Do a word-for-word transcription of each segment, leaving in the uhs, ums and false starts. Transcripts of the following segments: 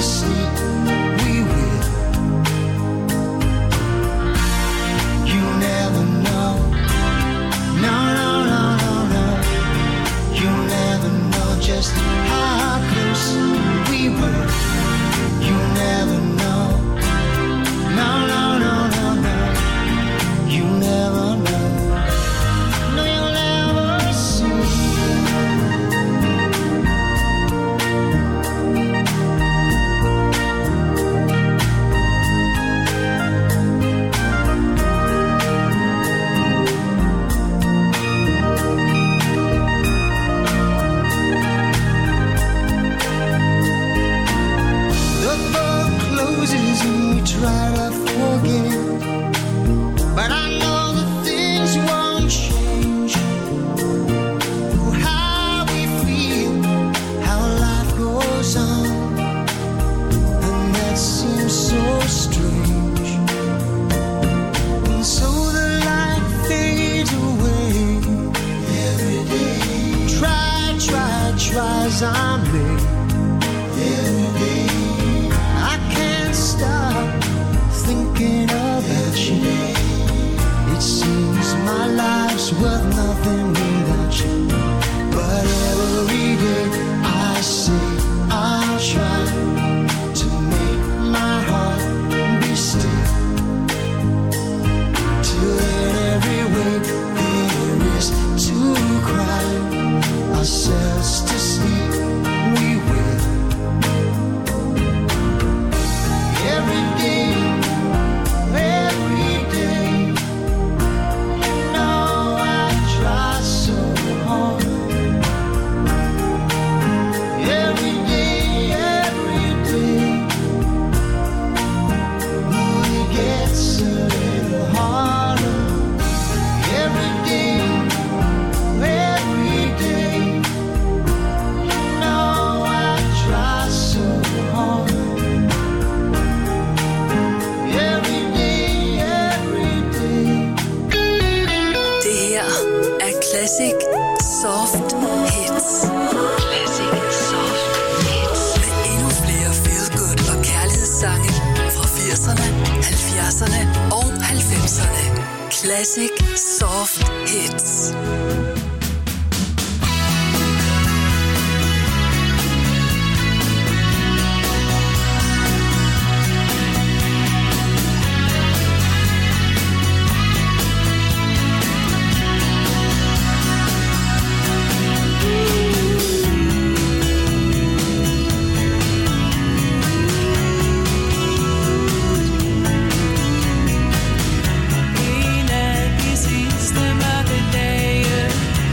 sleep, we will. You never know. No, no, no, no, no. You never know just how close we were. You never know. No, no, no, no, no. You never know. No, you'll never see. The book closes and we try to forget, but I know that things won't change. How we feel, how life goes on, and that seems so strange. And so the light fades away every day. Try, try, try as I may. Every day I can't stop thinking about you. It seems my life's worth nothing without you. But every day I say I'll try to make my heart be still. Till in every way there is to cry ourselves to sleep, we will. Every day, every day, you know I try so hard. Every day, every day, oh, it gets a little harder. Every day, every day, you know I try so hard. Every day, every day. Det her er Classic Soft Hits. Classic Soft Hits. Med endnu flere feel-good og kærlighedssange fra firserne, halvfjerdserne og halvfemserne. Classic Soft Hits. En af de sidste mørke dage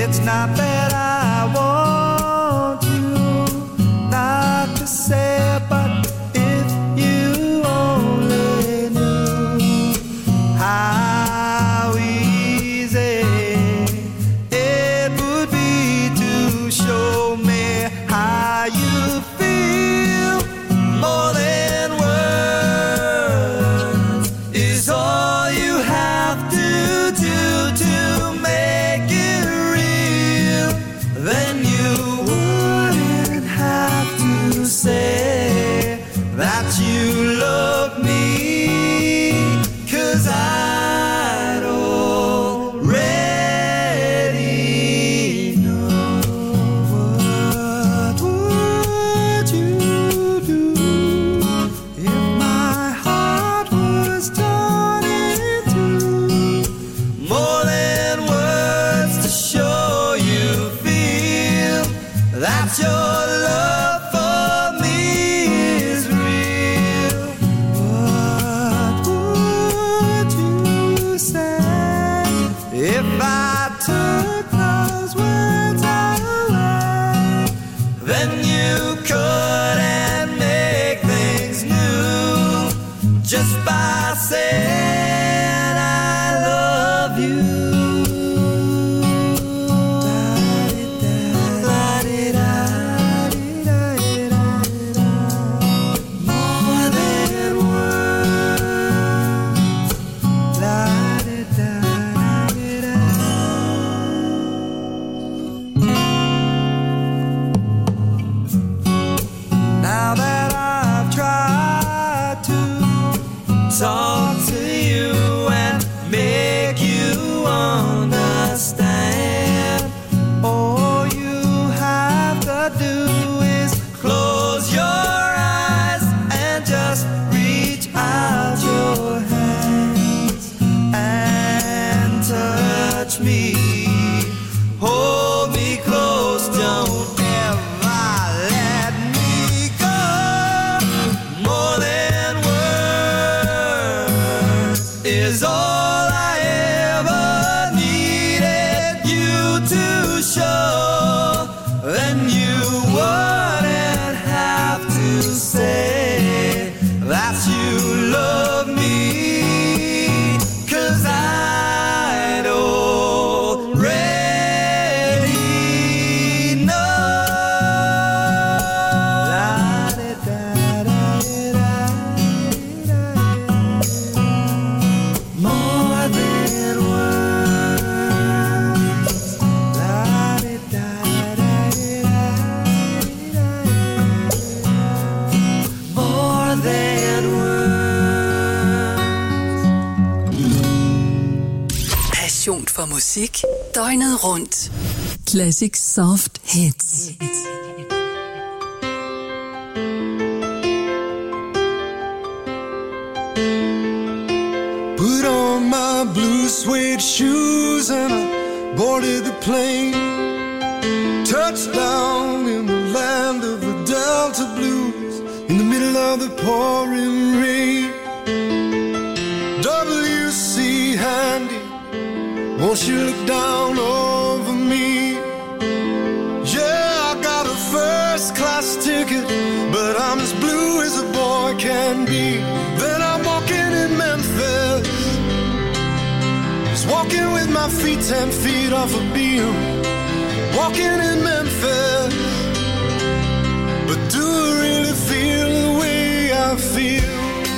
It's not that I want you not to say, but if you only knew how easy it would be to show me how you feel. More than words is all you have to do to make it real. Then you wouldn't have to say that you love me, 'cause I'd already know. What would you do if my heart was torn in two? More than words to show you feel that your love for me is real. What would you say if I took those words away? Then you couldn't make things new just by saying I love you. More than words. Now that I've tried to talk to you and make you understand, all you have to do is close your eyes and just reach out your hands and touch me. Hold me close, don't ever let me go. More than words is all I ever needed you to show. Then you wouldn't have to say that you love me, 'cause I'd already know. More than words. More than words. Passion for musik. Døgnet rundt. Classic Soft Hits. Put on my blue suede shoes and I boarded the plane. Touchdown in the land of the Delta Blues, in the middle of the pouring rain. W C Handy, won't you look down over me? Yeah, I got a first class ticket, but I'm as blue as a boy can be. Then I'm walking in Memphis, just walking with my feet ten feet off a beam. Walking in Memphis, but do I really feel the way I feel?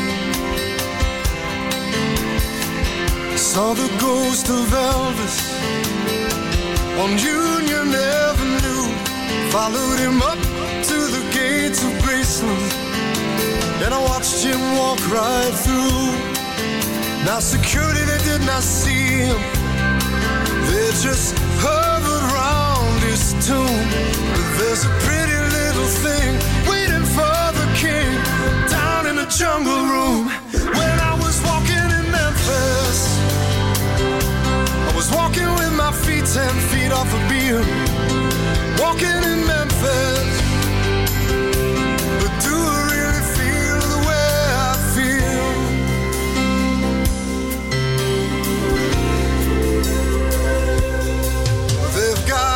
Saw the ghost of Elvis on Union Avenue. Followed him up to the gates of Graceland, and I watched him walk right through. Now security, they did not see him, they just hovered round his tomb. But there's a pretty little thing waiting for the king down in the jungle room. When I was walking in Memphis, I was walking with my feet ten feet off a beam. Walking in Memphis, but do I really feel the way I feel? They've got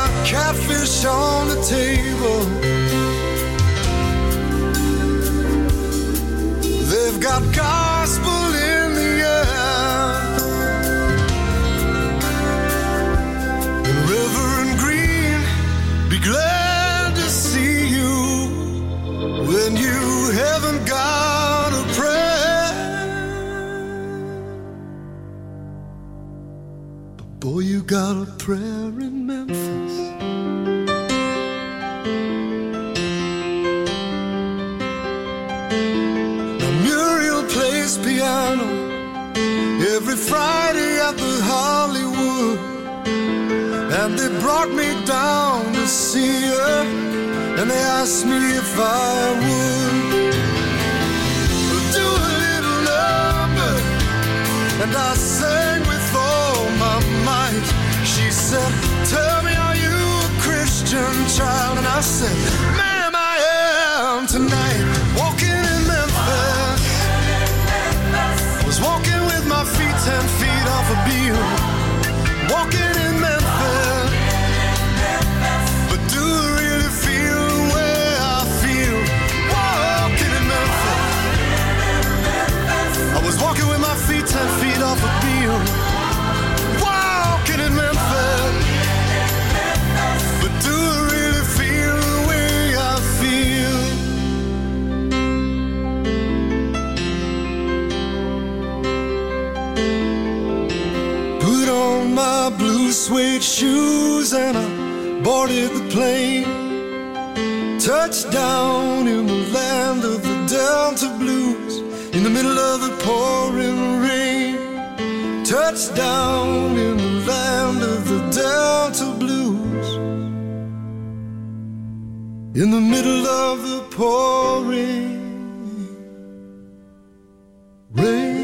Boy, you got a prayer in Memphis. Now Muriel plays piano every Friday at the Hollywood, and they brought me down to see her, and they asked me if I would do a little number, and I sang with all my might. She said, tell me, are you a Christian child? And I said, ma'am, I am tonight. Walking in Memphis, was walking with my feet ten feet off a beam. Walking in Memphis, but do I really feel the way I feel? Walking in Memphis, I was walking with my feet ten feet off a beam. Walking in Memphis, but do I really feel the way I feel? Put on my blue suede shoes and I boarded the plane. Touched down in the land of the Delta Blues, in the middle of the pouring rain. Touched down in the land of the Delta Blues, in the middle of the pouring rain.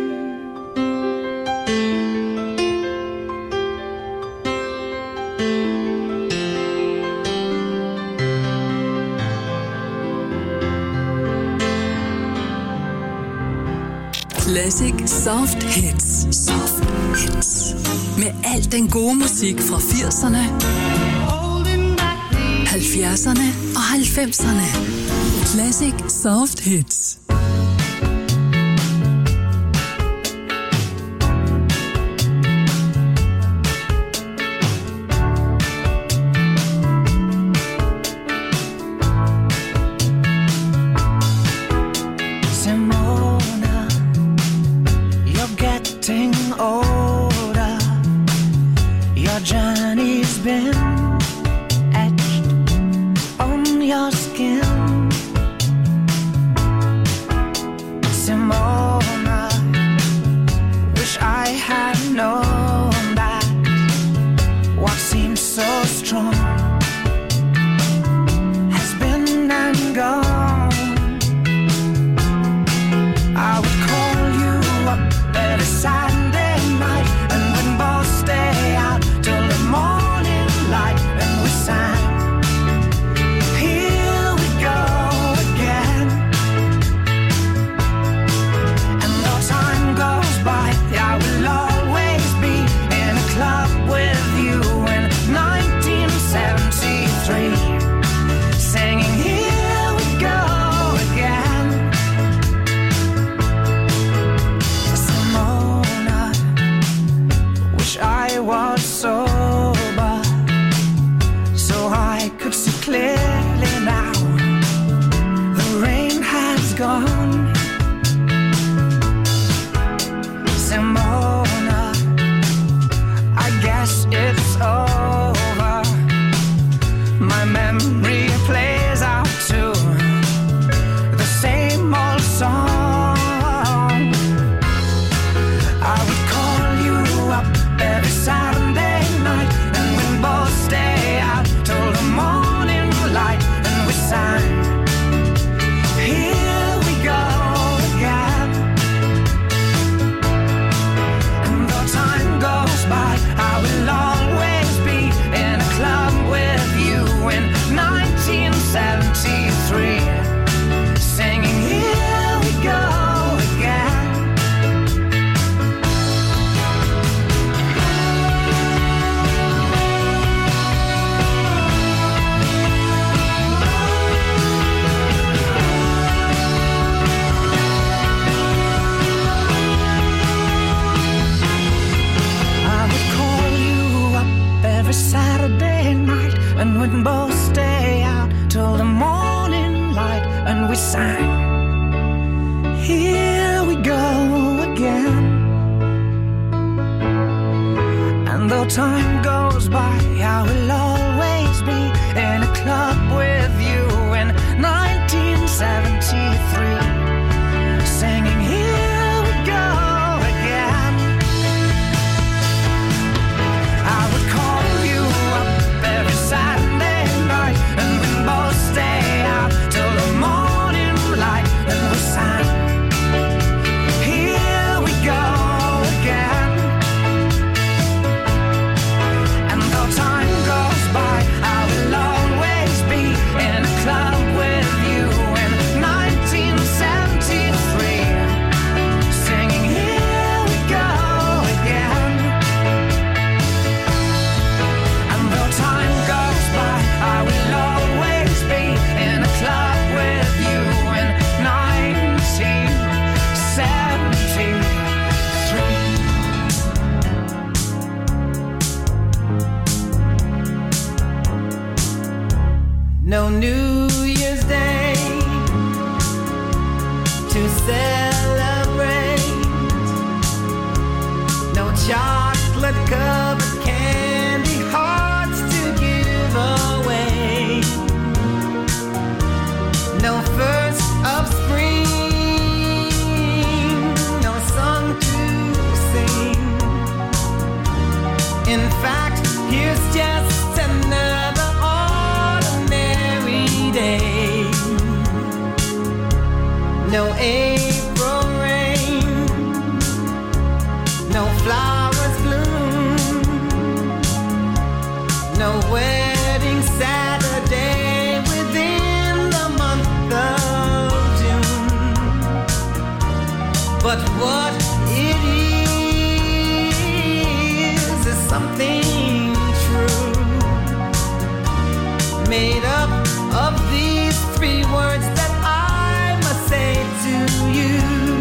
Classic Soft Hits. Soft Hits. Med al den gode musik fra firserne, halvfjerdserne og halvfemserne. Classic Soft Hits. though time goes by, I will always be in a club with you in nineteen seventy-three, singing Here We Go Again. I would call you up every Saturday night, and we'd both stay out till the morning light, and we sang Here We Go Again. And though time goes by, I will always be in a club with you in nineteen seventy-three, singing Here We Go Again. And though time goes by, I will always be in a club with you in nineteen seventy-three. No New Year's Day to celebrate, no chocolate covered candy hearts to give away, no first of spring, no song to sing. In fact, here's just another ordinary day. No April rain, no flowers bloom, no wedding Saturday within the month of June. But what it is is something true, made up of these three words that I must say to you.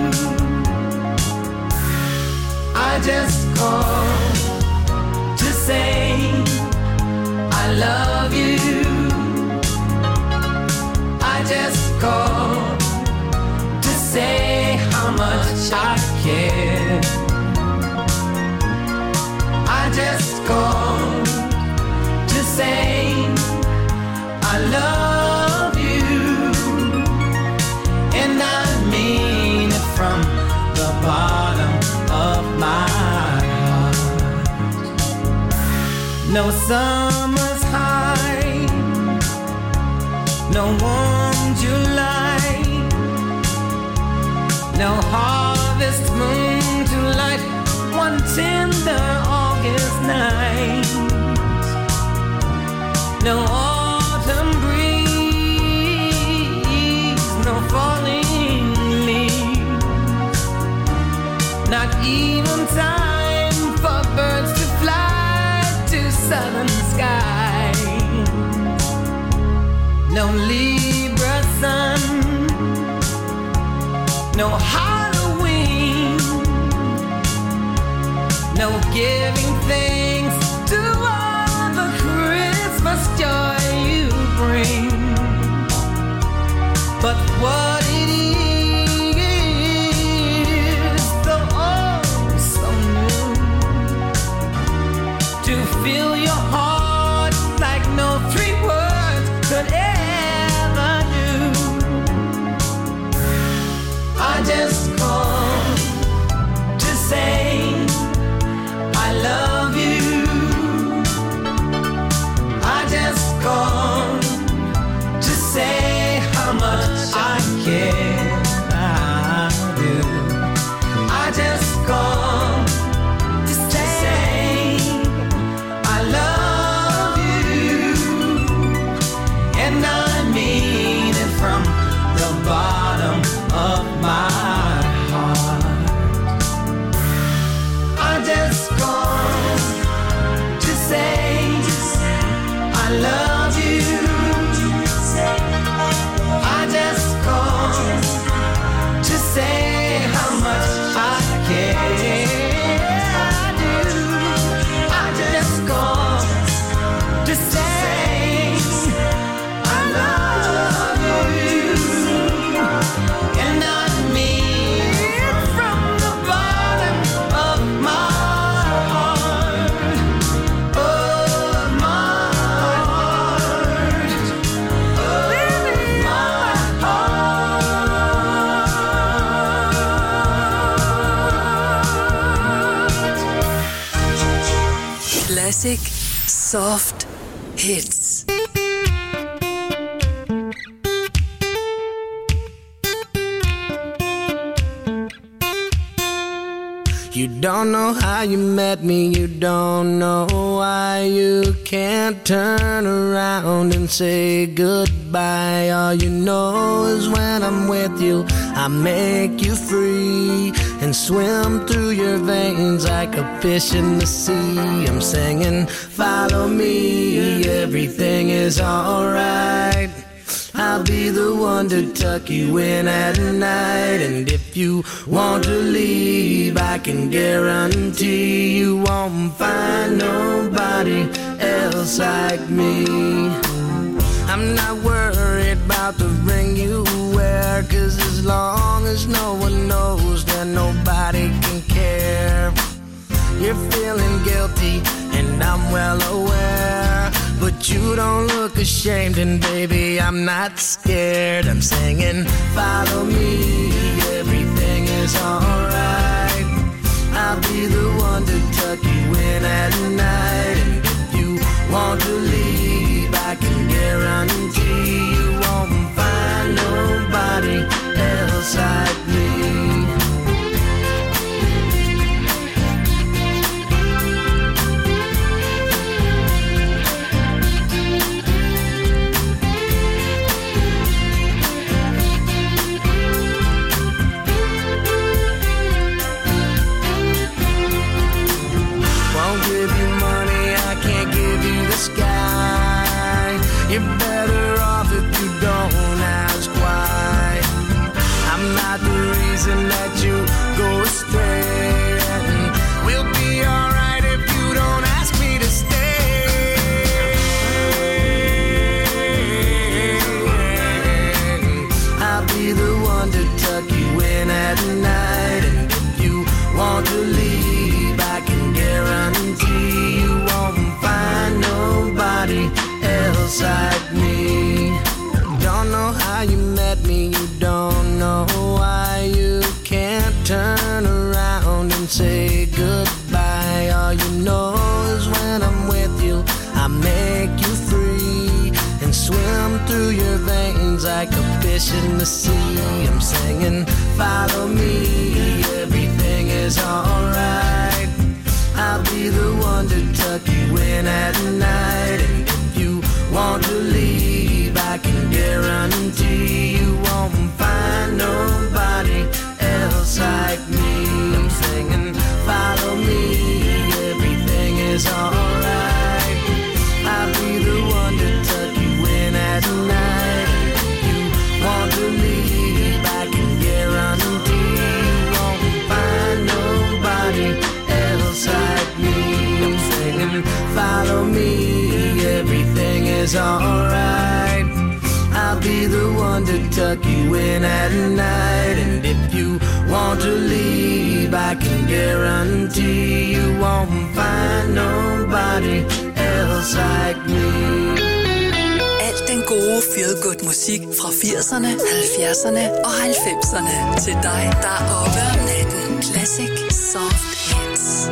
I just called to say I love you. I just called to say how much I care. I just called to say I love you, and I mean it from the bottom of my heart. No summer's high, no warm July, no harvest moon to light one tender August night, no autumn breeze, no falling leaves, not even time for birds to fly to southern skies, no Libra sun, no Halloween, no giving thanks to all the Christmas joy you bring. But what it is, though oh so new, to fill your heart like no three words could ever do. I just called to say I love you. I just called to say how much I care. I do. I just called to say I love Classic Soft Hits. You don't know how you met me, you don't know why you can't turn around and say goodbye. All you know is when I'm with you, I make you free and swim through your veins like a fish in the sea. I'm singing, follow me, everything is alright. I'll be the one to tuck you in at night. And if you want to leave, I can guarantee you won't find nobody else like me. I'm not worried about the ring you wear, 'cause as long as no one knows, then nobody can care. You're feeling guilty and I'm well aware, but you don't look ashamed, and baby, I'm not scared. I'm singing, follow me, everything is alright. I'll be the one to tuck you in at night. And if you want to leave, I can guarantee you won't find nobody else like me. You're better off if you don't ask why. I'm not the reason that you go astray, and we'll be alright if you don't ask me to stay. I'll be the one to tuck you in at night. And if you want to leave, I can guarantee you won't find nobody else like me. Don't know how you met me, you don't know why you can't turn around and say goodbye. All you know is when I'm with you, I make you free and swim through your veins like a fish in the sea. I'm singing, follow me, everything is alright. I'll be the one to tuck you in at night. And if you want to leave, I can guarantee you won't find nobody else like me. I'm singing, follow me, everything is alright. I'll be the one to tuck you in at night. And if you want to leave, I can guarantee you won't find nobody else like me. I'm singing, follow me, everything is alright. I'll be the one to tuck you in at night. And if you want to leave, I can guarantee you won't find nobody else like me. Alt den gode feel-good musik fra firserne, halvfjerdserne og halvfemserne til dig, der er oppe om natten. Classic Soft Hits.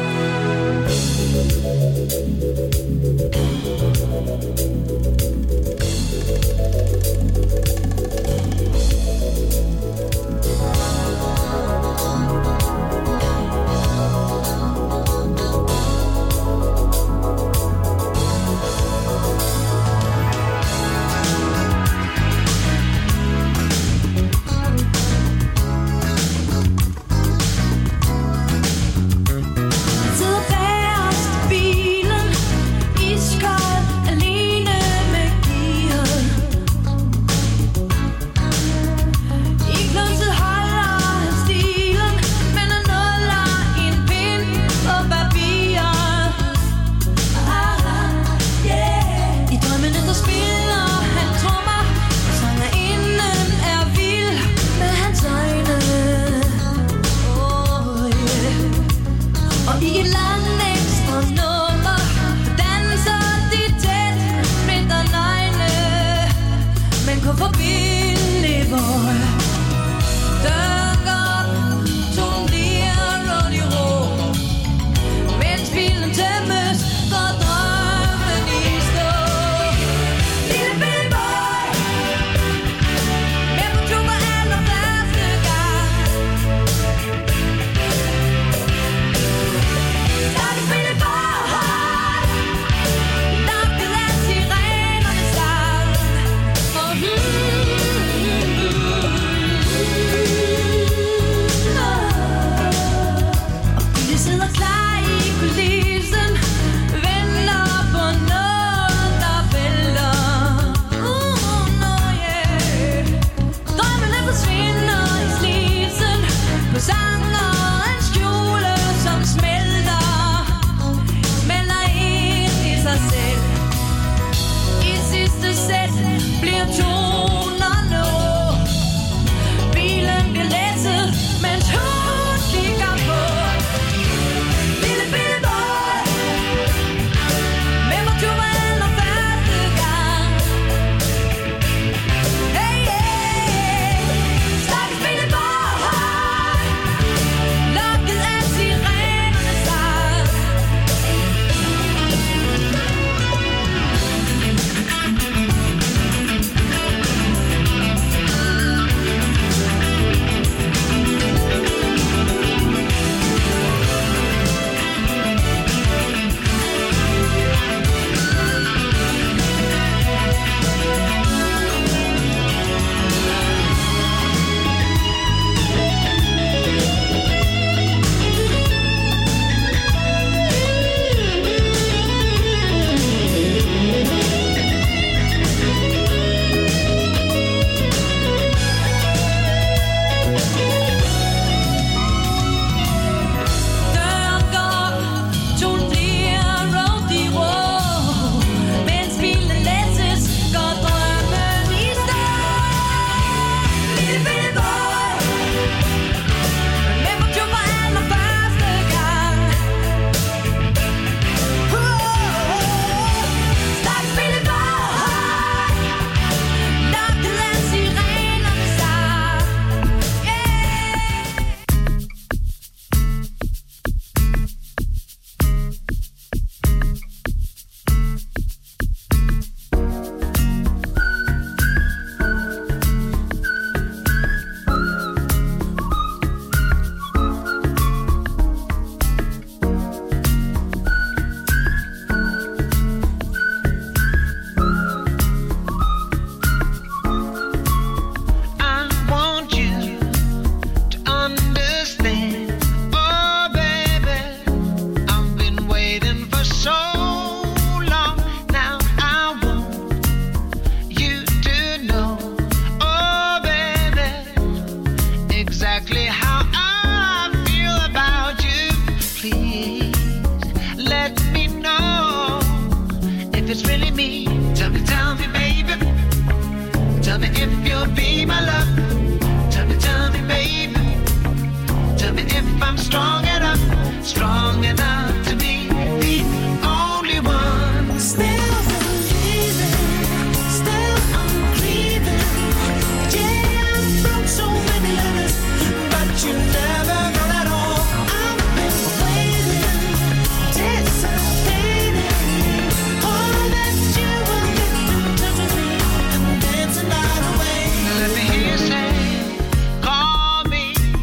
if it's really me. Tell me, tell me, baby. Tell me if you'll be my love. Tell me, tell me, baby. Tell me if I'm strong enough, strong enough to be the only one. Still believing, still I'm grieving. Yeah, I wrote so many letters, but you never got at all. I've been waiting, anticipating, all that you will get in touch with me and dance the night away. Let me hear you say, call me,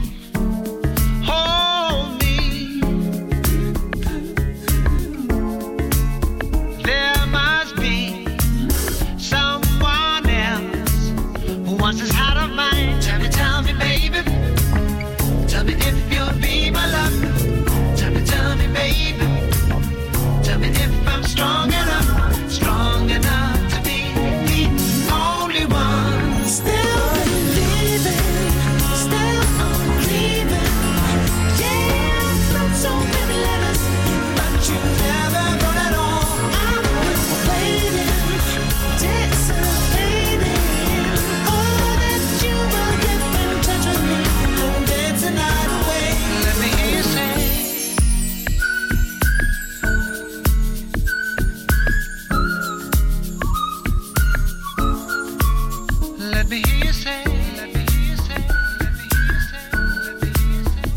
hold me. There must be someone else who wants this heart of mine. Tell me, tell me, baby. Tell me if you'll be my love. Tell me, tell me, baby. Tell me if I'm strong enough, strong enough to be the only one. Still believing, still I'm grieving. Yeah, I wrote so many letters, but you never got at all. I've been waiting, anticipating, all that you will get in touch with me and dance the night away. Let me hear you say, let me hear you say, let me hear you say, let me hear you say, let me hear you say.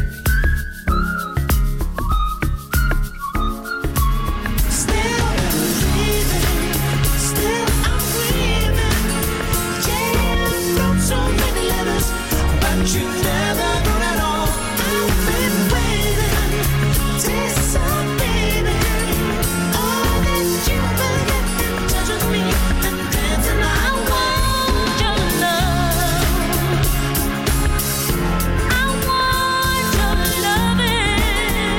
Still believing, still I'm grieving. Yeah, I wrote so many letters, but you never got at all. I've been waiting, anticipating, all that you will get in touch with me and dance the night away. I want your love. I want your loving.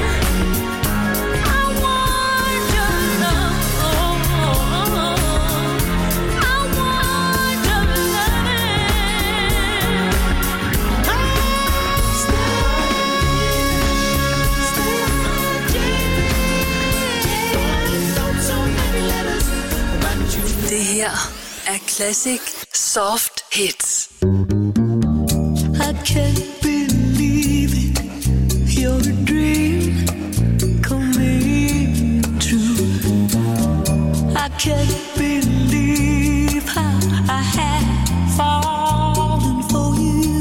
I want your love. I want your loving. Det her er Classic Soft Hits. I can't believe it. You're a dream coming true. I can't believe how I had fallen for you.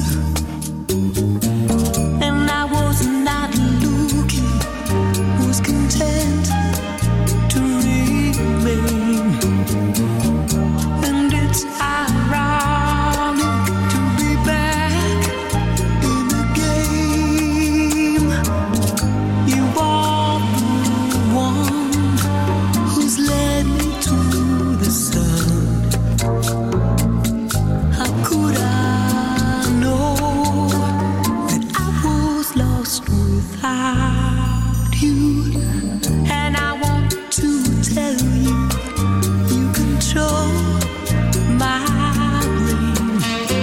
And I was not looking, was content to remain. And it's ironic to be back in the game. You are the one who's led me to the sun. How could I know that I was lost without you? And I want to tell you, you control my brain,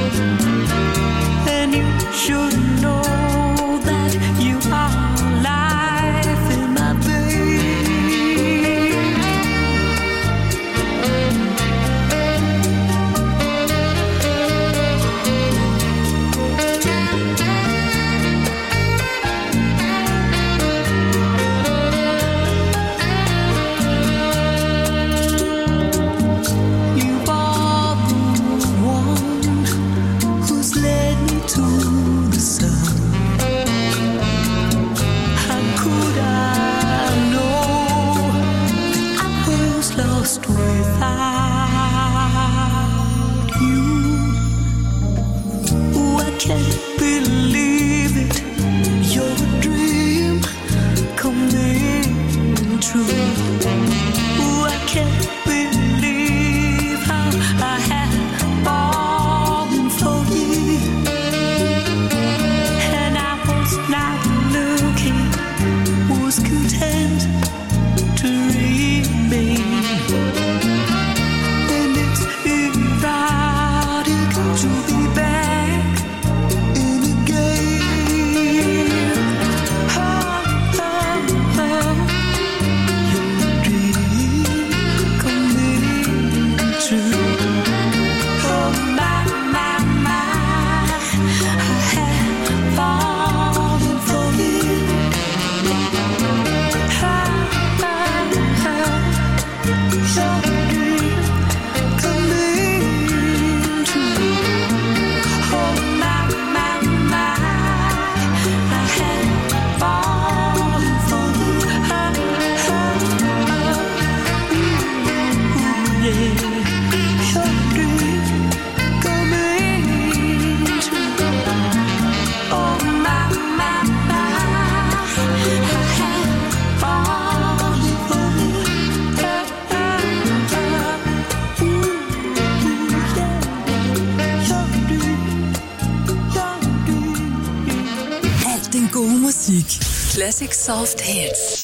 and you should know that you are life in my veins. You are the one who's led me to the sun. How could I know that I was lost without you? Oh, I can't believe it. You're a dream coming true. Oh, I can't believe how I had fallen for you. And I was not looking, was content to remain. And it's erotic to be back in the game. Oh, oh, oh. You're a dream Classic Soft Hits.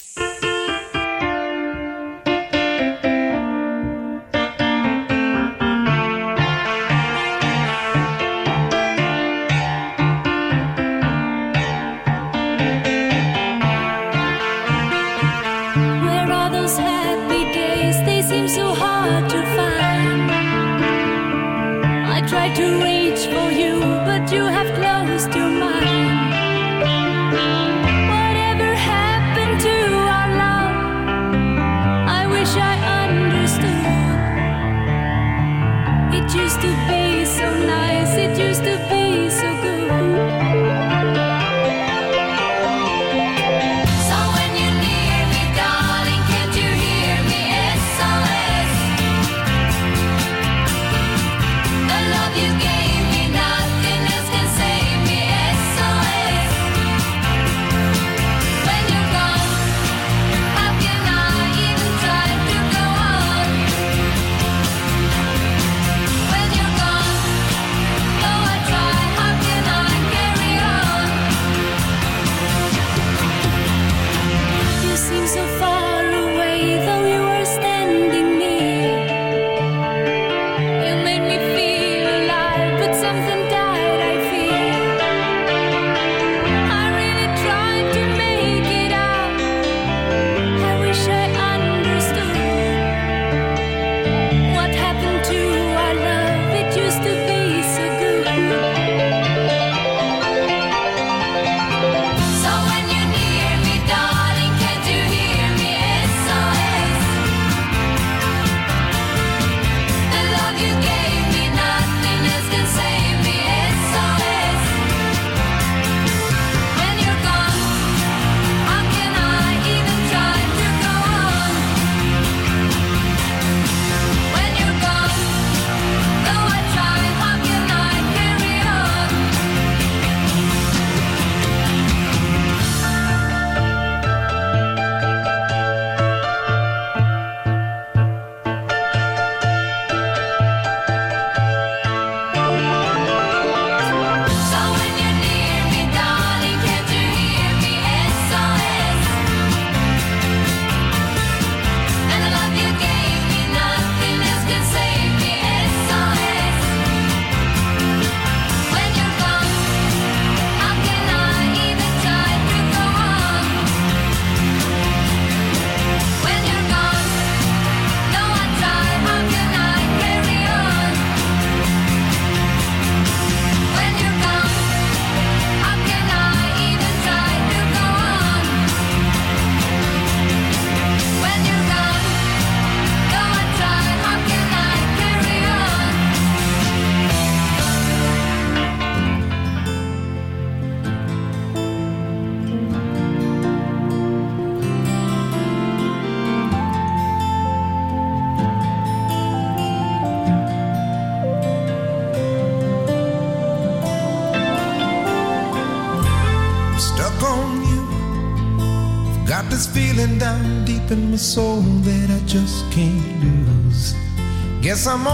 Down deep in my soul that I just can't lose. Guess I'm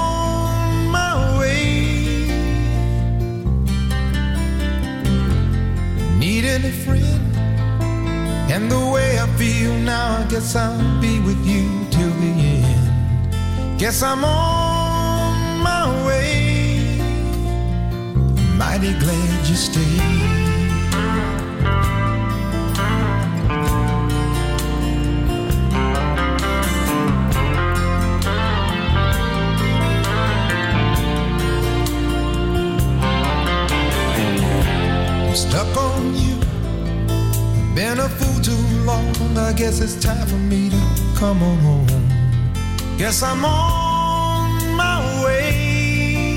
on my way. Needing a friend, and the way I feel now, I guess I'll be with you till the end. Guess I'm on my way. Mighty glad you stayed. Stuck on you, been a fool too long. I guess it's time for me to come on home. Guess I'm on my way.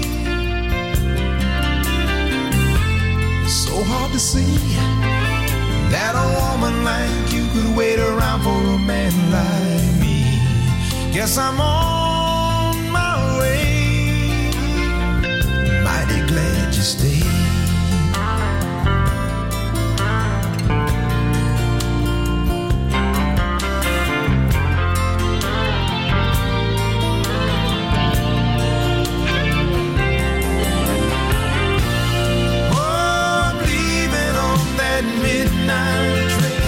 So hard to see that a woman like you could wait around for a man like me. Guess I'm on my way. Mighty glad you stayed. Midnight train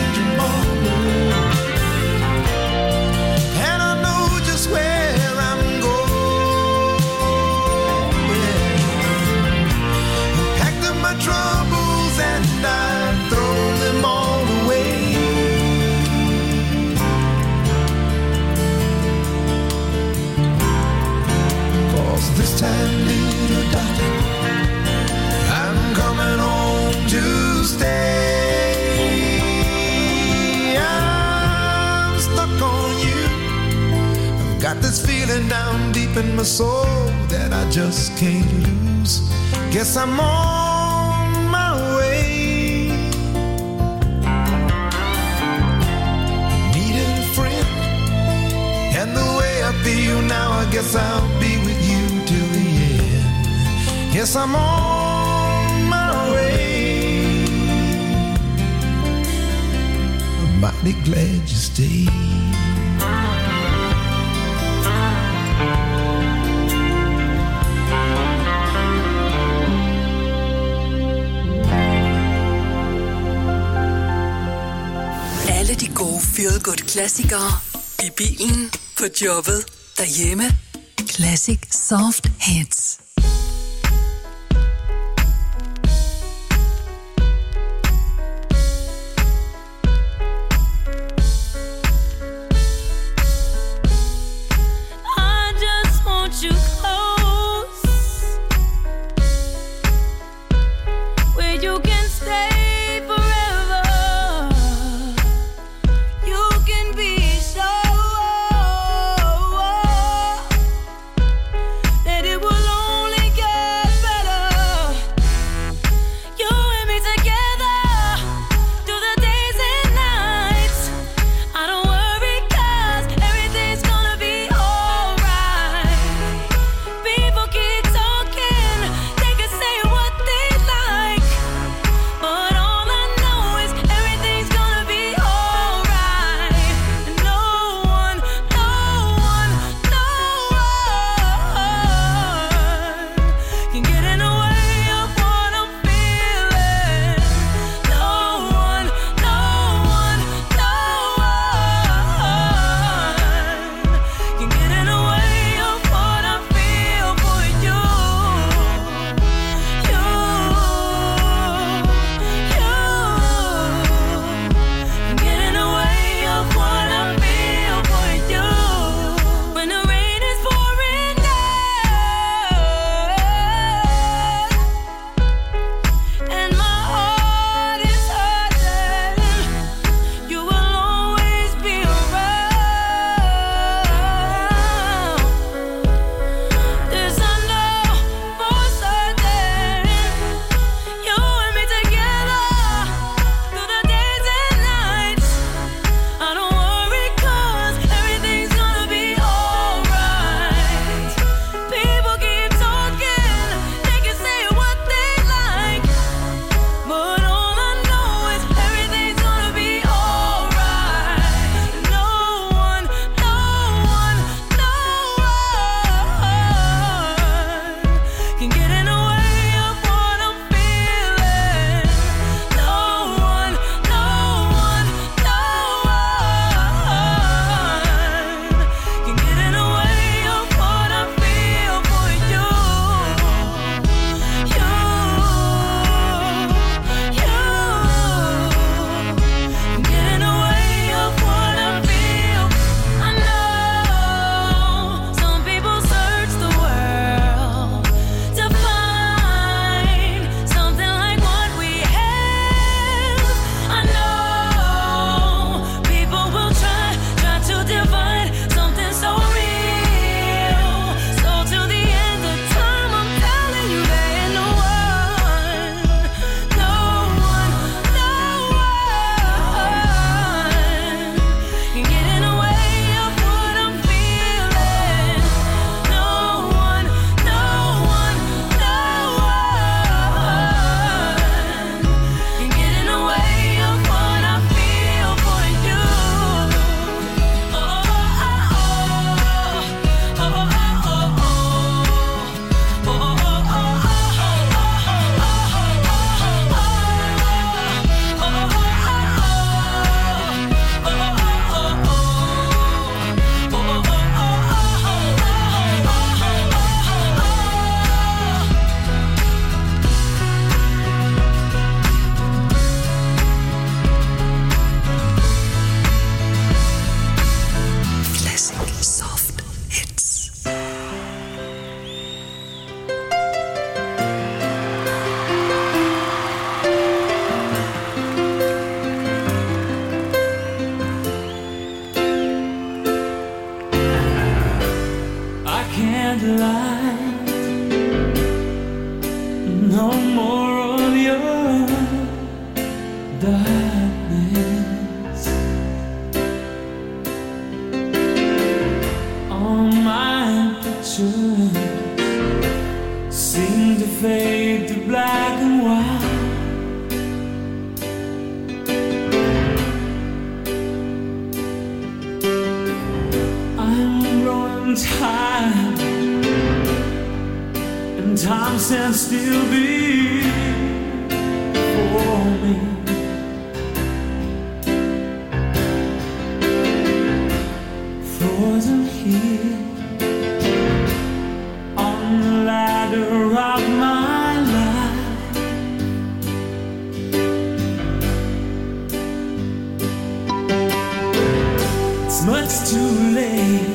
Got this feeling down deep in my soul that I just can't lose. Guess I'm on my way. Needed a friend, and the way I feel now, I guess I'll be with you till the end. Yes, I'm on my way. I'm mighty glad you stayed. Alle de gode feel-good-klassikere i bilen, på jobbet, derhjemme. Classic Soft Hits. That it will only can't lie. No more of your darkness. All my pictures seem to fade to black and white. Tired, and time stands still before me. Frozen here on the ladder of my life. It's much too late.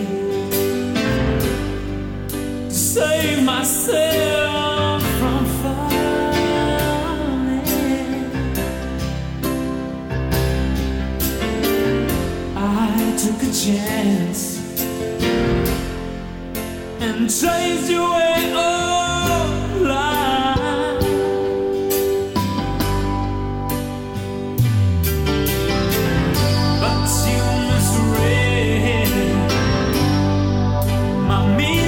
Save myself from falling. I took a chance and chased your way of life. But you misread my meaning.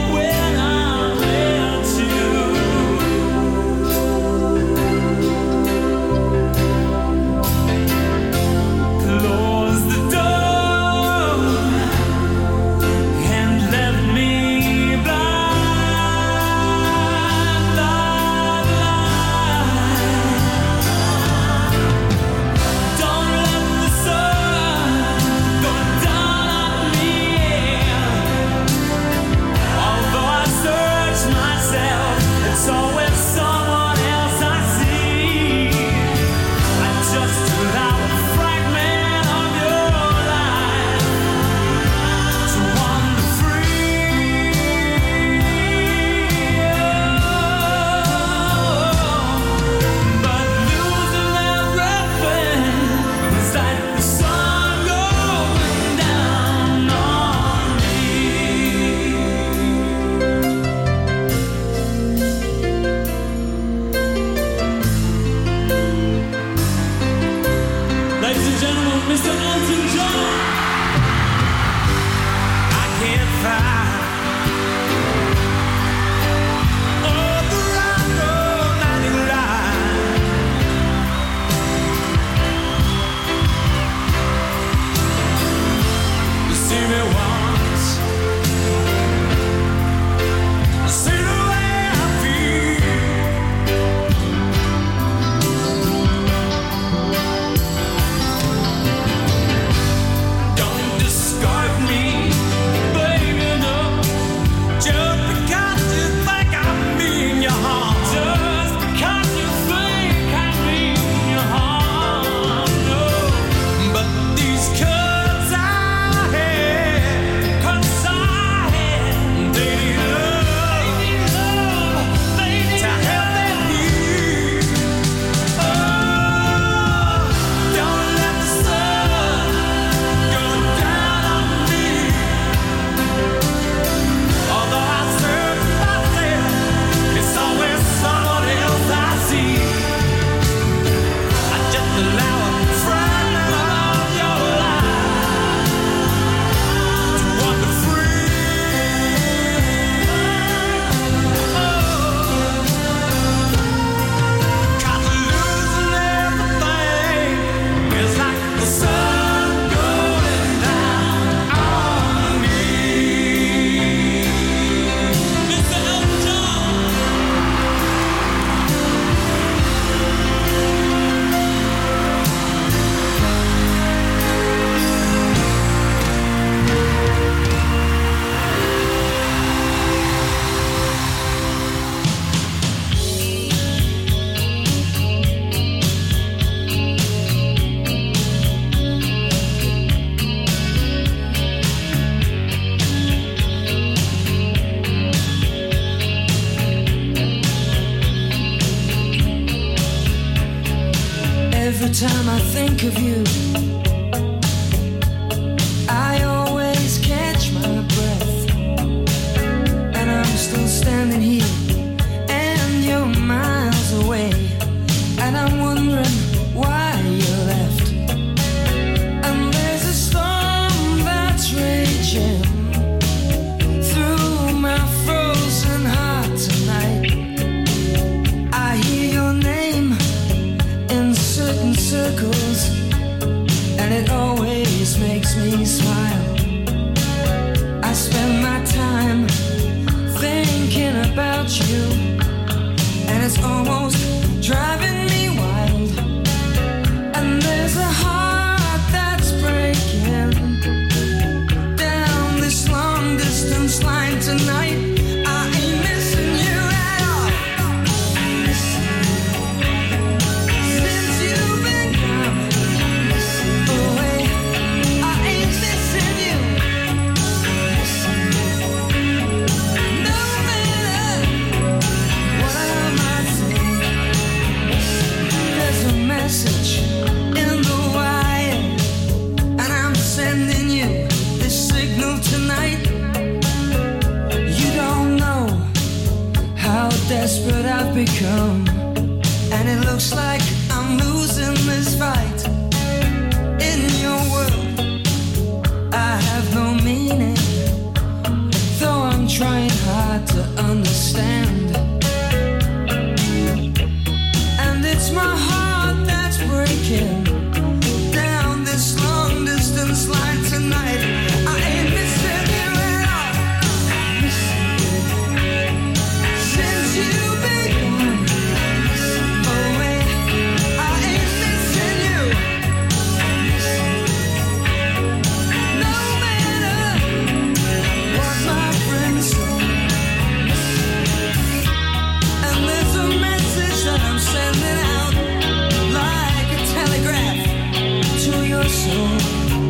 Every time I think of you, I always catch my breath. say smile. I spend my time thinking about you, and it's almost driving me wild. And there's a heart that's breaking down this long distance line tonight. I ain't missing you at all. Since you've been gone away, I ain't missing you. No matter what I might say, there's a message in the wire, and I'm sending you this signal tonight. You don't know how desperate I've become, and it looks like I'm losing this fight. In your world, I have no meaning, though I'm trying hard to understand. And it's my heart that's breaking down this long distance line tonight. I ain't missing you at all. Since you've been gone away, I ain't missing you. No matter what my friends say. And there's a message that I'm sending out like a telegraph to your soul.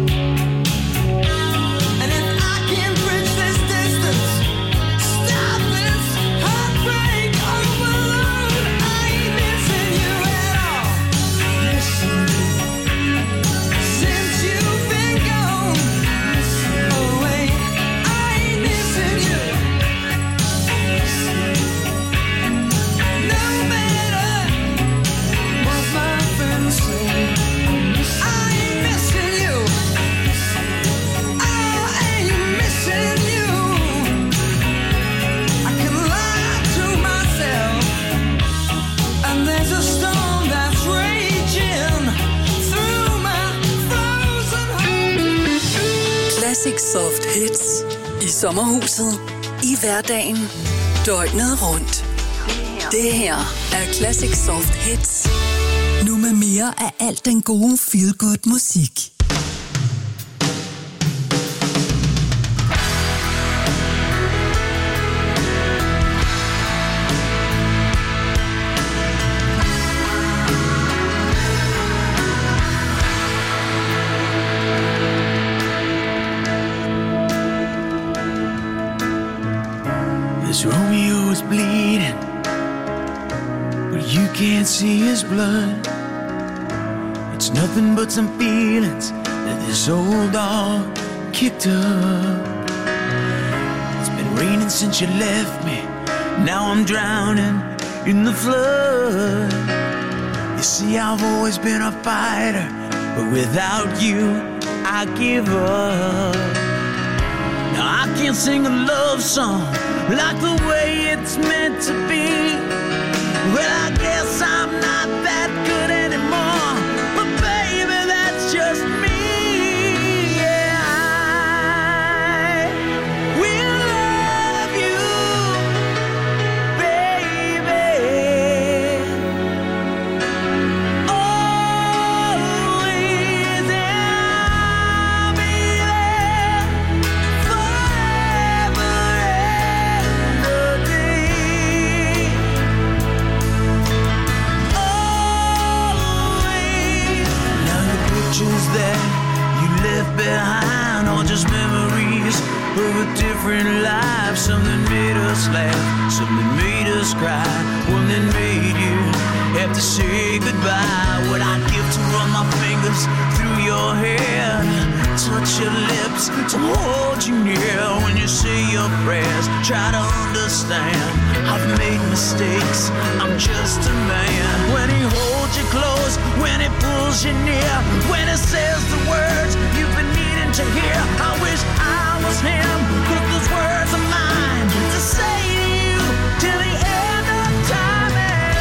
And if I can bridge this distance, stop this heartbreak overload, I ain't missing you at all. Since you've been gone away, I ain't missing you. No matter what my friends say, I ain't missing you. I ain't missing you. I can lie to myself, and there's a storm that's raging through my frozen heart. Classic Soft Hits i sommerhuset, i hverdagen, døgnet rundt. Det her er Classic Soft Hits. Nu med mere af alt den gode feel-good musik. This Romeo is bleeding, but you can't see his blood. It's nothing but some feelings that this old dog kicked up. It's been raining since you left me. Now I'm drowning in the flood. You see, I've always been a fighter, but without you, I give up. Now I can't sing a love song like the way it's meant to be. Well, I guess I'm not that good anymore, but baby, that's just me. Yeah, I will love you, baby, always, and I'll be there forever and a day. Always. Now the pictures that you left behind are just memories of a different life. Something made us laugh, something made us cry, one that made you have to say goodbye. What I'd give to run my fingers through your hair, touch your lips, to hold you near when you say your prayers. Try to understand, I've made mistakes, I'm just a man. When he holds you close, when he pulls you near, when he says the words you've been needing to hear. I wish I was him, but those words are mine to say to you till the end of time. And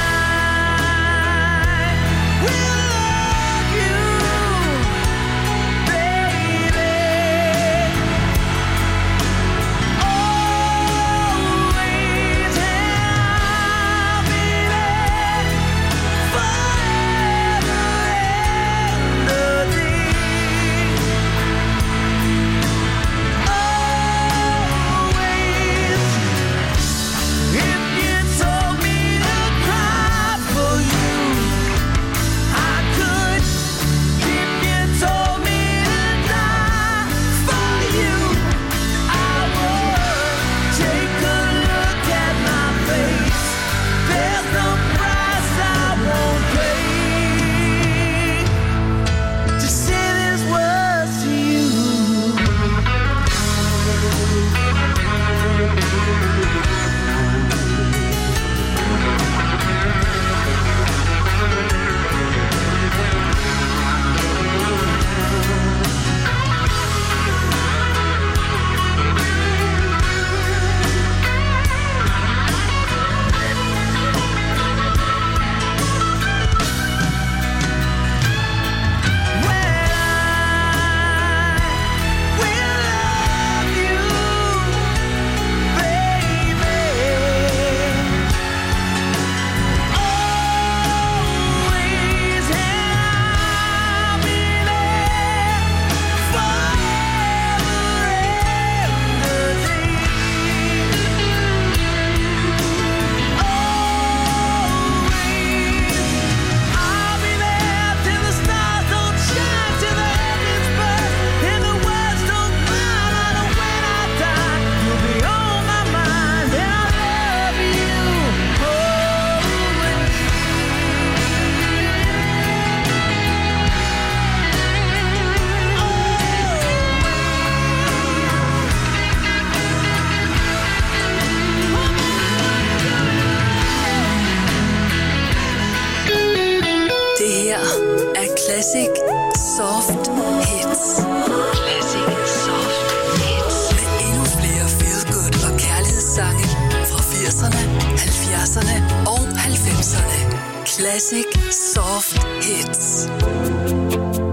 I will love you, baby. Classic Soft Hits. Classic Soft Hits. Med endnu flere feel-good og kærlighedssange fra firserne, halvfjerdserne og halvfemserne. Classic Soft Hits.